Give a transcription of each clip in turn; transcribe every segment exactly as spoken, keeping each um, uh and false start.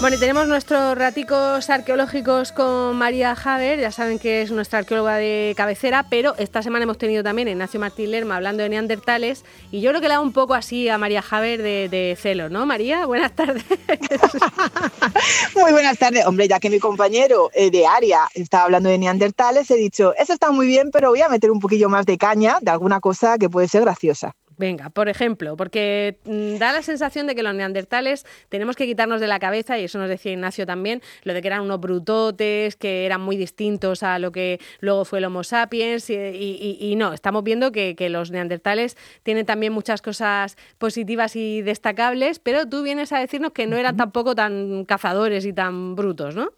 Bueno, y tenemos nuestros raticos arqueológicos con María Haber, ya saben que es nuestra arqueóloga de cabecera, pero esta semana hemos tenido también a Ignacio Martín Lerma hablando de neandertales, y yo creo que le da un poco así a María Haber de, de celo, ¿no, María? Buenas tardes. Muy buenas tardes. Hombre, ya que mi compañero eh, de área estaba hablando de neandertales, he dicho, eso está muy bien, pero voy a meter un poquillo más de caña de alguna cosa que puede ser graciosa. Venga, por ejemplo, porque mmm, da la sensación de que los neandertales tenemos que quitarnos de la cabeza, y eso nos decía Ignacio también, lo de que eran unos brutotes, que eran muy distintos a lo que luego fue el Homo sapiens, y, y, y no, estamos viendo que, que los neandertales tienen también muchas cosas positivas y destacables, pero tú vienes a decirnos que no eran tampoco tan cazadores y tan brutos, ¿no?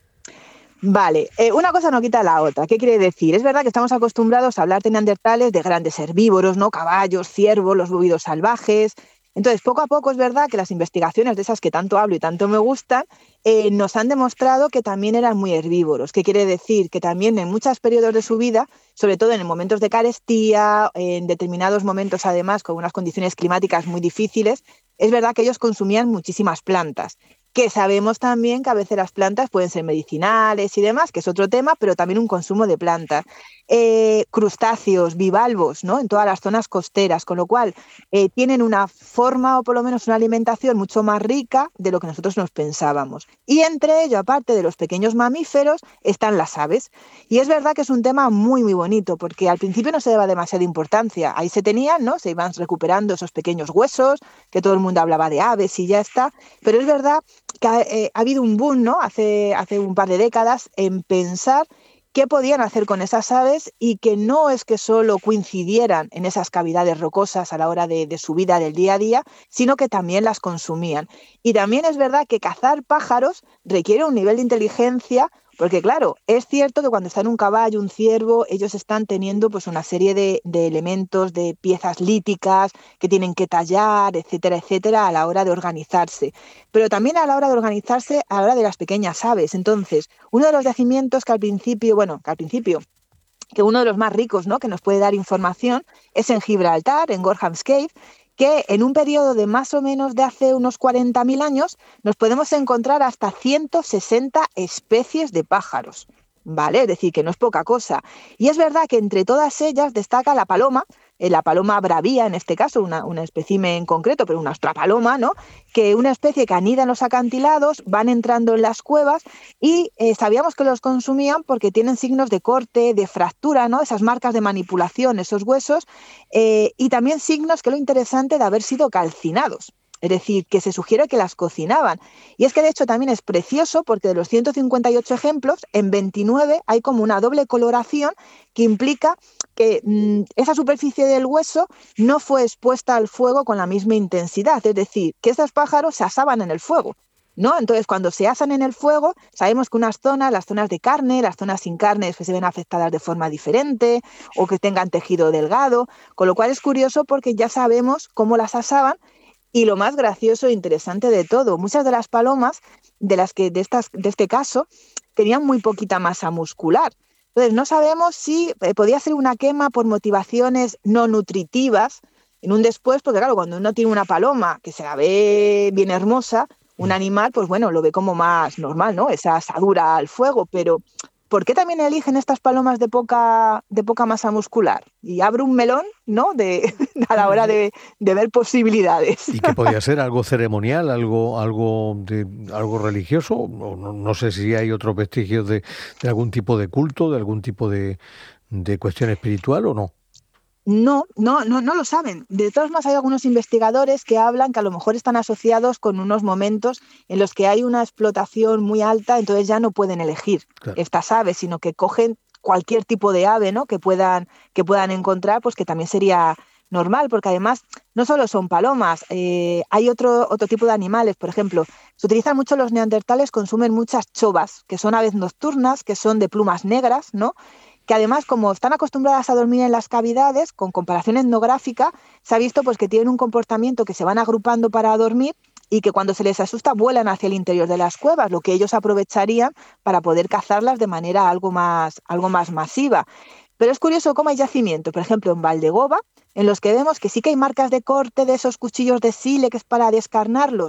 Vale, eh, una cosa no quita la otra. ¿Qué quiere decir? Es verdad que estamos acostumbrados a hablar de neandertales, de grandes herbívoros, ¿no? Caballos, ciervos, los búvidos salvajes. Entonces, poco a poco es verdad que las investigaciones de esas que tanto hablo y tanto me gustan eh, nos han demostrado que también eran muy herbívoros. ¿Qué quiere decir? Que también en muchos periodos de su vida, sobre todo en momentos de carestía, en determinados momentos además con unas condiciones climáticas muy difíciles, es verdad que ellos consumían muchísimas plantas. Que sabemos también que a veces las plantas pueden ser medicinales y demás, que es otro tema, pero también un consumo de plantas. Eh, crustáceos, bivalvos, ¿no? En todas las zonas costeras, con lo cual eh, tienen una forma o por lo menos una alimentación mucho más rica de lo que nosotros nos pensábamos. Y entre ello, aparte de los pequeños mamíferos, están las aves. Y es verdad que es un tema muy, muy bonito, porque al principio no se daba demasiada importancia. Ahí se tenían, ¿no? Se iban recuperando esos pequeños huesos, que todo el mundo hablaba de aves y ya está. Pero es verdad que ha, eh, ha habido un boom, ¿no? Hace, hace un par de décadas en pensar qué podían hacer con esas aves y que no es que solo coincidieran en esas cavidades rocosas a la hora de, de su vida del día a día, sino que también las consumían. Y también es verdad que cazar pájaros requiere un nivel de inteligencia, porque claro, es cierto que cuando está en un caballo, un ciervo, ellos están teniendo pues una serie de, de elementos, de piezas líticas que tienen que tallar, etcétera, etcétera, a la hora de organizarse. Pero también a la hora de organizarse, a la hora de las pequeñas aves. Entonces, uno de los yacimientos que al principio, bueno, que al principio, que uno de los más ricos, ¿no?, que nos puede dar información, es en Gibraltar, en Gorham's Cave, que en un periodo de más o menos de hace unos cuarenta mil años nos podemos encontrar hasta ciento sesenta especies de pájaros, ¿vale? Es decir, que no es poca cosa. Y es verdad que entre todas ellas destaca la paloma, eh, la paloma bravía en este caso, una, una especie en concreto, pero una otra paloma, ¿no?, que una especie que anida en los acantilados, van entrando en las cuevas y eh, sabíamos que los consumían porque tienen signos de corte, de fractura, ¿no?, esas marcas de manipulación, esos huesos, eh, y también signos, que es lo interesante, de haber sido calcinados. Es decir, que se sugiere que las cocinaban. Y es que de hecho también es precioso porque de los ciento cincuenta y ocho ejemplos, en veintinueve hay como una doble coloración que implica que mmm, esa superficie del hueso no fue expuesta al fuego con la misma intensidad. Es decir, que estos pájaros se asaban en el fuego, ¿no? Entonces, cuando se asan en el fuego, sabemos que unas zonas, las zonas de carne, las zonas sin carne, pues se ven afectadas de forma diferente o que tengan tejido delgado, con lo cual es curioso porque ya sabemos cómo las asaban. Y lo más gracioso e interesante de todo, muchas de las palomas de las que de estas de este caso tenían muy poquita masa muscular. Entonces no sabemos si eh, podía ser una quema por motivaciones no nutritivas en un después, porque claro, cuando uno tiene una paloma que se la ve bien hermosa, un animal, pues bueno, lo ve como más normal, ¿no? Esa asadura al fuego, pero ¿por qué también eligen estas palomas de poca, de poca masa muscular? Y abre un melón, ¿no?, de, a la hora de, de ver posibilidades. ¿Y qué podía ser? ¿Algo ceremonial? ¿Algo algo de algo religioso? No, no, no sé si hay otros vestigios de, de algún tipo de culto, de algún tipo de, de cuestión espiritual o no. No, no, no, no lo saben. De todos modos, hay algunos investigadores que hablan que a lo mejor están asociados con unos momentos en los que hay una explotación muy alta, entonces ya no pueden elegir claro. estas aves, sino que cogen cualquier tipo de ave, ¿no?, que puedan, que puedan encontrar, pues que también sería normal, porque además no solo son palomas, eh, hay otro, otro tipo de animales. Por ejemplo, se utilizan mucho los neandertales, consumen muchas chovas, que son aves nocturnas, que son de plumas negras, ¿no?, que además, como están acostumbradas a dormir en las cavidades, con comparación etnográfica, se ha visto pues que tienen un comportamiento que se van agrupando para dormir y que cuando se les asusta vuelan hacia el interior de las cuevas, lo que ellos aprovecharían para poder cazarlas de manera algo más, algo más masiva. Pero es curioso cómo hay yacimientos, por ejemplo, en Valdegoba, en los que vemos que sí que hay marcas de corte de esos cuchillos de sílex para descarnarlos,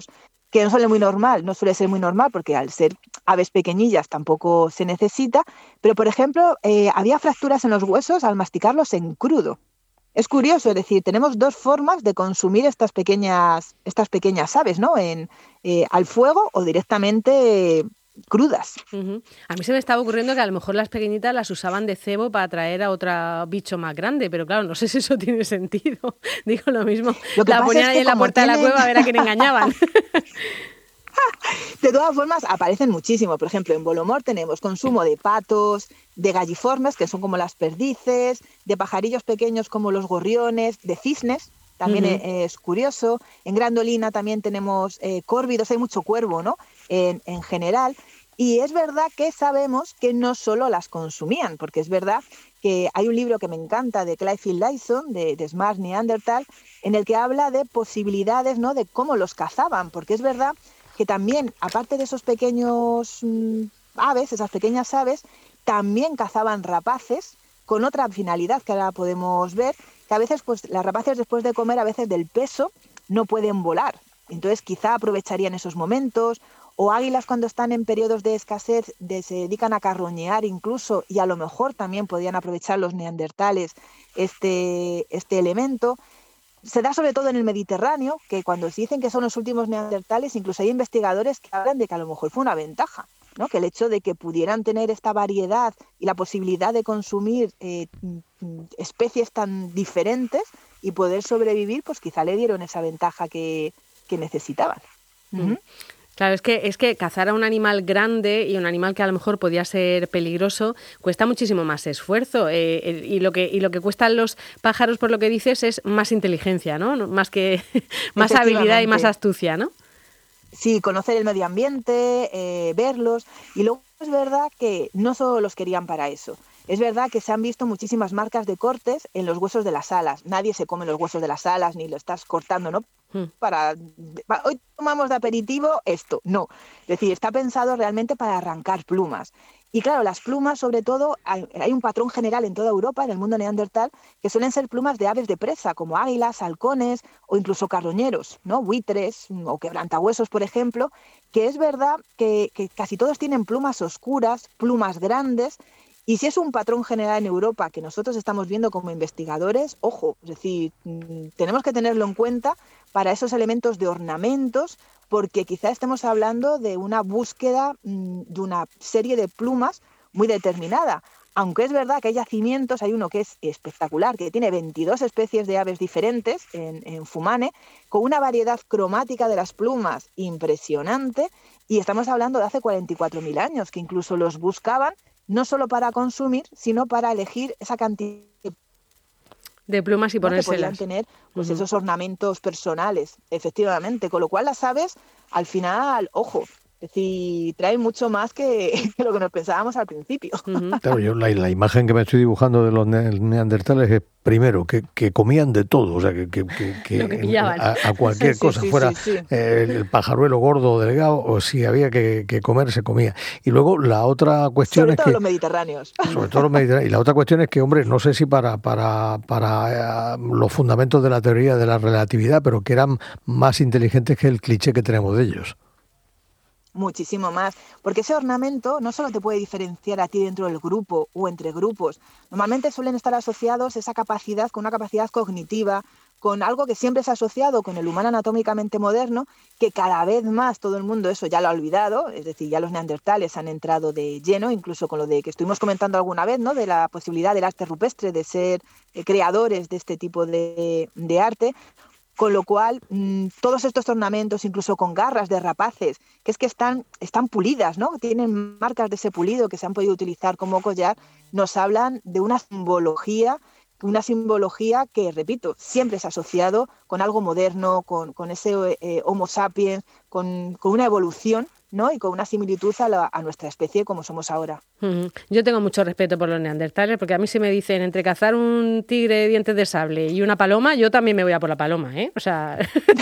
que no suele muy normal, no suele ser muy normal porque al ser aves pequeñillas tampoco se necesita, pero por ejemplo eh, había fracturas en los huesos al masticarlos en crudo. Es curioso, es decir, tenemos dos formas de consumir estas pequeñas, estas pequeñas aves, ¿no? En, eh, al fuego o directamente eh, crudas. Uh-huh. A mí se me estaba ocurriendo que a lo mejor las pequeñitas las usaban de cebo para atraer a otro bicho más grande, pero claro, no sé si eso tiene sentido. Digo lo mismo, lo que la ponían es ahí que en la puerta tienen... de la cueva a ver a quién engañaban. De todas formas, aparecen muchísimo. Por ejemplo, en Bolomor tenemos consumo de patos, de galliformes, que son como las perdices, de pajarillos pequeños como los gorriones, de cisnes, también uh-huh. es, es curioso. En Grandolina también tenemos eh, córvidos, hay mucho cuervo, ¿no? En, en general. Y es verdad que sabemos que no solo las consumían, porque es verdad que hay un libro que me encanta de Clayfield Dyson, de, de Smart Neanderthal, en el que habla de posibilidades, ¿no? De cómo los cazaban, porque es verdad que también, aparte de esos pequeños mmm, aves, esas pequeñas aves, también cazaban rapaces con otra finalidad que ahora podemos ver, que a veces pues las rapaces después de comer, a veces del peso, no pueden volar. Entonces quizá aprovecharían esos momentos, o águilas cuando están en periodos de escasez de, se dedican a carroñear incluso, y a lo mejor también podían aprovechar los neandertales este, este elemento. Se da sobre todo en el Mediterráneo, que cuando se dicen que son los últimos neandertales, incluso hay investigadores que hablan de que a lo mejor fue una ventaja, ¿no? Que el hecho de que pudieran tener esta variedad y la posibilidad de consumir eh, especies tan diferentes y poder sobrevivir, pues quizá le dieron esa ventaja que, que necesitaban. Mm. Uh-huh. Claro, es que, es que cazar a un animal grande y un animal que a lo mejor podía ser peligroso cuesta muchísimo más esfuerzo eh, y, lo que, y lo que cuestan los pájaros, por lo que dices, es más inteligencia, ¿no? Más que más habilidad y más astucia, ¿no? Sí, conocer el medio ambiente, eh, verlos, y luego es verdad que no solo los querían para eso. Es verdad que se han visto muchísimas marcas de cortes en los huesos de las alas. Nadie se come los huesos de las alas ni lo estás cortando, ¿no? Hmm. Para, para hoy tomamos de aperitivo esto, no. Es decir, está pensado realmente para arrancar plumas. Y claro, las plumas, sobre todo, hay, hay un patrón general en toda Europa, en el mundo neandertal, que suelen ser plumas de aves de presa, como águilas, halcones o incluso carroñeros, ¿no? Buitres o quebrantahuesos, por ejemplo, que es verdad que, que casi todos tienen plumas oscuras, plumas grandes. Y si es un patrón general en Europa que nosotros estamos viendo como investigadores, ojo, es decir, tenemos que tenerlo en cuenta para esos elementos de ornamentos, porque quizá estemos hablando de una búsqueda de una serie de plumas muy determinada. Aunque es verdad que hay yacimientos, hay uno que es espectacular, que tiene veintidós especies de aves diferentes en, en Fumane, con una variedad cromática de las plumas impresionante, y estamos hablando de hace cuarenta y cuatro mil años, que incluso los buscaban no solo para consumir, sino para elegir esa cantidad de plumas y ponérselas. Que podían tener pues, uh-huh. esos ornamentos personales, efectivamente. Con lo cual las aves, al final, ojo, es decir, traen mucho más que, que lo que nos pensábamos al principio. Uh-huh. Claro, yo la, la imagen que me estoy dibujando de los neandertales es, primero, que, que comían de todo, o sea, que, que, que, que a, a cualquier sí, cosa, sí, fuera sí, sí. Eh, el pajaruelo gordo o delgado, o si había que, que comer, se comía. Y luego la otra cuestión sobre es todo que... los mediterráneos. Sobre todo los mediterráneos. Y la otra cuestión es que, hombre, no sé si para, para, para eh, los fundamentos de la teoría de la relatividad, pero que eran más inteligentes que el cliché que tenemos de ellos. Muchísimo más, porque ese ornamento no solo te puede diferenciar a ti dentro del grupo o entre grupos, normalmente suelen estar asociados esa capacidad con una capacidad cognitiva, con algo que siempre se ha asociado con el humano anatómicamente moderno, que cada vez más todo el mundo eso ya lo ha olvidado, es decir, ya los neandertales han entrado de lleno, incluso con lo de que estuvimos comentando alguna vez, ¿no? De la posibilidad del arte rupestre, de ser eh, creadores de este tipo de, de arte. Con lo cual, mmm, todos estos ornamentos, incluso con garras de rapaces, que es que están, están pulidas, ¿no? Tienen marcas de ese pulido que se han podido utilizar como collar, nos hablan de una simbología, una simbología que, repito, siempre se ha asociado con algo moderno, con, con ese eh, Homo sapiens, con, con una evolución, ¿no? Y con una similitud a, la, a nuestra especie como somos ahora. Uh-huh. Yo tengo mucho respeto por los neandertales, porque a mí si me dicen entre cazar un tigre de dientes de sable y una paloma, yo también me voy a por la paloma, ¿eh? O sea,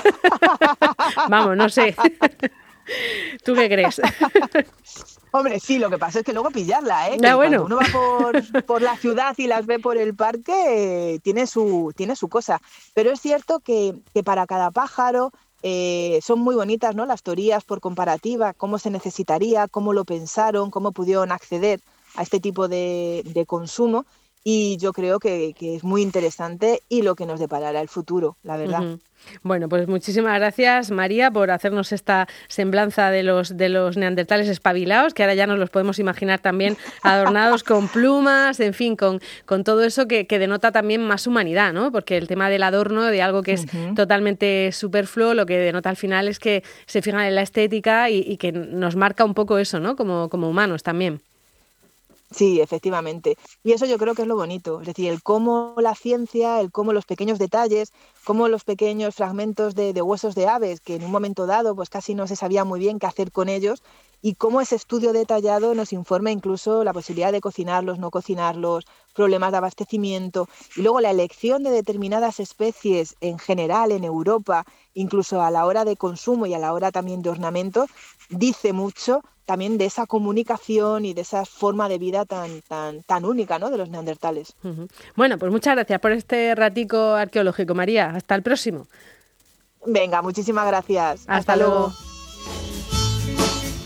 vamos, no sé. ¿Tú qué crees? Hombre, sí, lo que pasa es que luego pillarla, ¿eh? Que ya, bueno. Cuando uno va por, por la ciudad y las ve por el parque, eh, tiene su, tiene su cosa. Pero es cierto que, que para cada pájaro eh, son muy bonitas, ¿no? Las teorías por comparativa, cómo se necesitaría, cómo lo pensaron, cómo pudieron acceder a este tipo de, de consumo. Y yo creo que, que es muy interesante y lo que nos deparará el futuro, la verdad. Uh-huh. Bueno, pues muchísimas gracias, María, por hacernos esta semblanza de los de los neandertales espabilados, que ahora ya nos los podemos imaginar también adornados con plumas, en fin, con, con todo eso que, que denota también más humanidad, ¿no? Porque el tema del adorno, de algo que es uh-huh. totalmente superfluo, lo que denota al final es que se fijan en la estética y, y que nos marca un poco eso, ¿no? Como, como humanos también. Sí, efectivamente. Y eso yo creo que es lo bonito, es decir, el cómo la ciencia, el cómo los pequeños detalles, cómo los pequeños fragmentos de, de huesos de aves, que en un momento dado pues casi no se sabía muy bien qué hacer con ellos, y cómo ese estudio detallado nos informa incluso la posibilidad de cocinarlos, no cocinarlos, problemas de abastecimiento, y luego la elección de determinadas especies en general en Europa, incluso a la hora de consumo y a la hora también de ornamento, dice mucho también de esa comunicación y de esa forma de vida tan tan tan única, ¿no?, de los neandertales. Uh-huh. Bueno, pues muchas gracias por este ratico arqueológico, María. Hasta el próximo. Venga, muchísimas gracias. Hasta, Hasta luego. luego.